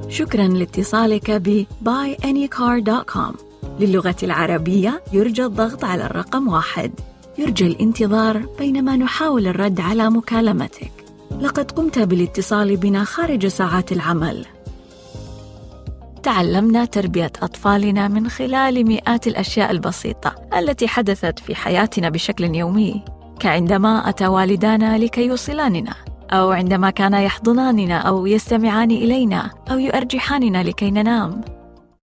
شكراً لاتصالك ب buyanycar.com. للغة العربية يرجى الضغط على الرقم 1. يرجى الانتظار بينما نحاول الرد على مكالمتك. لقد قمت بالاتصال بنا خارج ساعات العمل. تعلمنا تربية أطفالنا من خلال مئات الأشياء البسيطة التي حدثت في حياتنا بشكل يومي، كعندما أتى والدانا لكي يوصلاننا، أو عندما كانا يحضناننا أو يستمعان إلينا أو يؤرجحاننا لكي ننام.